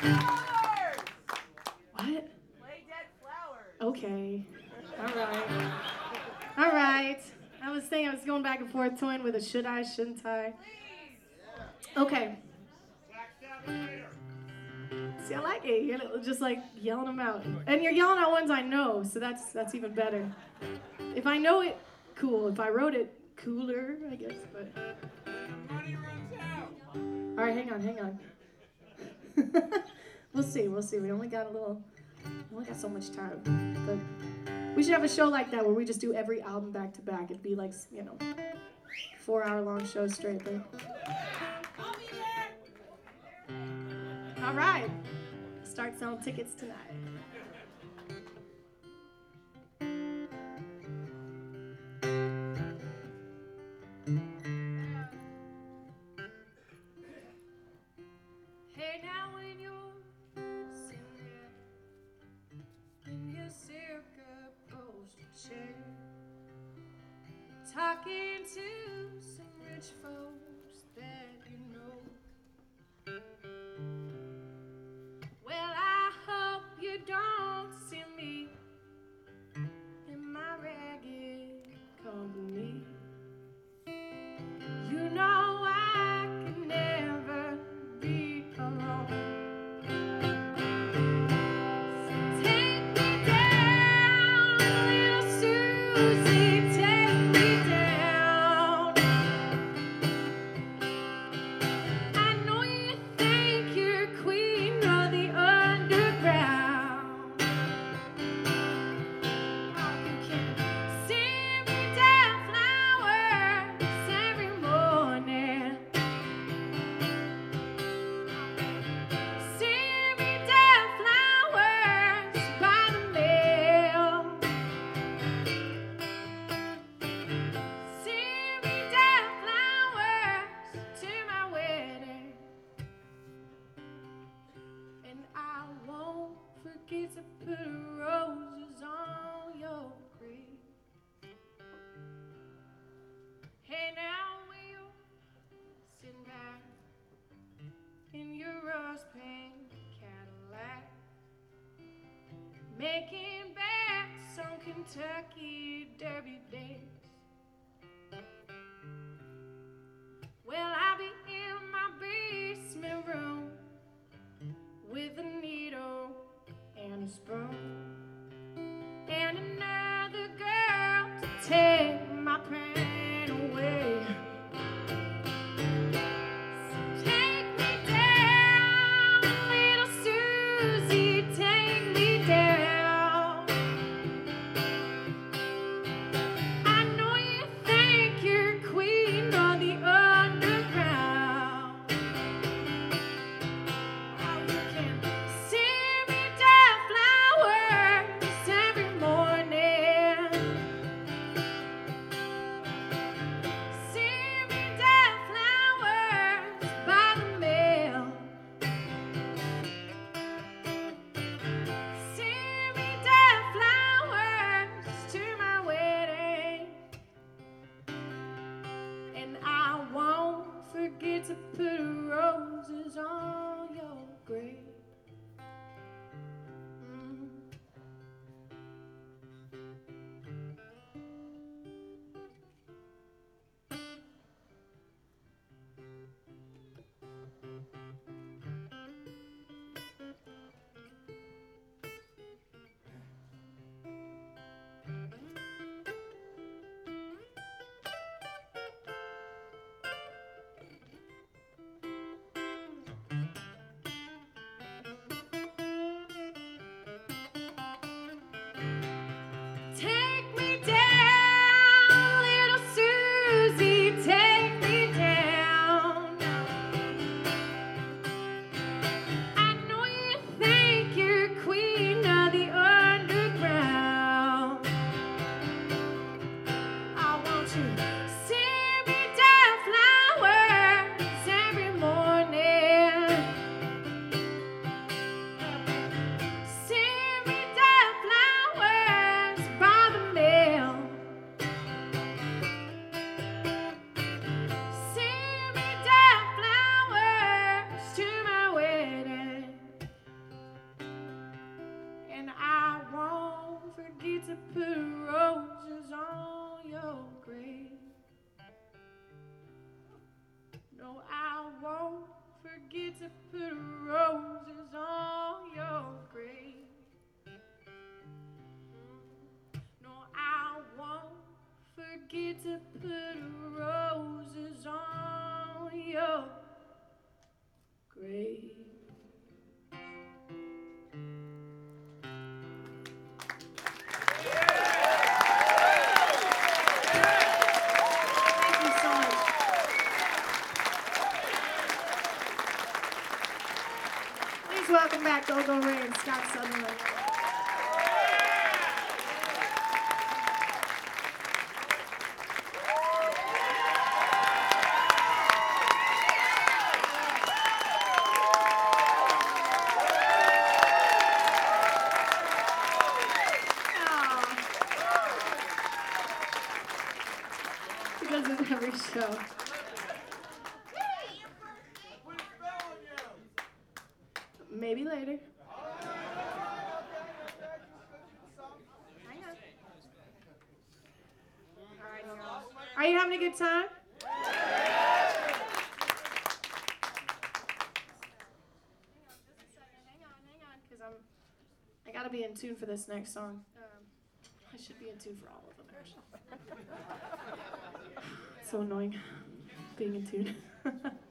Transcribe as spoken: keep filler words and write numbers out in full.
What? Play dead flowers. Okay. All right. All right. I was saying I was going back and forth toying with a should I, shouldn't I? Okay. See, I like it. You're just like yelling them out, and you're yelling out ones I know, so that's that's even better. If I know it, cool. If I wrote it, cooler, I guess. But Money runs out. all right, hang on, hang on. We'll see, we'll see. We only got a little, we only got so much time. But we should have a show like that where we just do every album back to back. It'd be like, you know, four hour long show straight. But I'll be there. all right, start selling tickets tonight. Hey, now when you're singing in your circuit poster chair, talking to some rich folks that you know. Well, I hope you don't see me in my ragged company. You know I can never be alone. So take me down, little Susie, take me down. I know you think you're queen of the underground. Oh, you can send me down flowers every morning. Send me down flowers by the mail. Send me down flowers to my wedding. And I won't forget to put roses on your grave. Hey, now we'll sit back in your rust pink Cadillac, making bets on Kentucky Derby days. Well, I'll be in my basement room with a needle and a spoon and another girl to take my pain away. So take me down, little Susie, take me down. I know you think you're queen of the underground. Oh, you can send me down flowers to put roses on your grave. Thank you so much. Please welcome back Go-Go Ray and Scott Sutherland. He does it every show. Maybe later. Hang on. All right, are you having a good time? I gotta be in tune for this next song. Um, I should be in tune for all of them, actually. So annoying being in tune.